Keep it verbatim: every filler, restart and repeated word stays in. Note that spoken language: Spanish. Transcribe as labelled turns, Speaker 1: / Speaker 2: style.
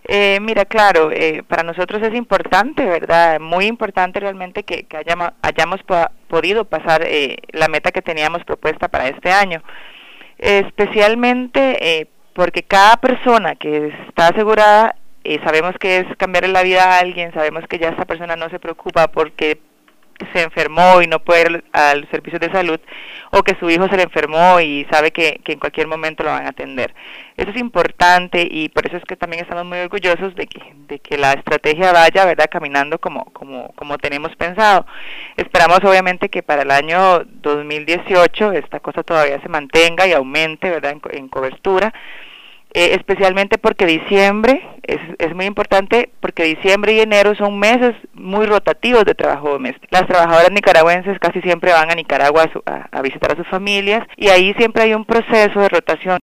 Speaker 1: Eh, mira, claro, eh, para nosotros es importante, ¿verdad? Muy importante realmente que, que hayamos, hayamos po podido pasar eh, la meta que teníamos propuesta para este año. Especialmente eh, porque cada persona que está asegurada, eh, sabemos que es cambiarle la vida a alguien, sabemos que ya esta persona no se preocupa porque se enfermó y no puede ir a los servicios de salud, o que su hijo se le enfermó y sabe que, que en cualquier momento lo van a atender. Eso es importante y por eso es que también estamos muy orgullosos de que, de que la estrategia vaya, ¿verdad?, caminando como, como, como tenemos pensado. Esperamos obviamente que para el año dos mil dieciocho esta cosa todavía se mantenga y aumente, ¿verdad?, en, en cobertura. Eh, especialmente porque diciembre es, es muy importante, porque diciembre y enero son meses muy rotativos de trabajo doméstico. Las trabajadoras nicaragüenses casi siempre van a Nicaragua a, su, a, a visitar a sus familias y ahí siempre hay un proceso de rotación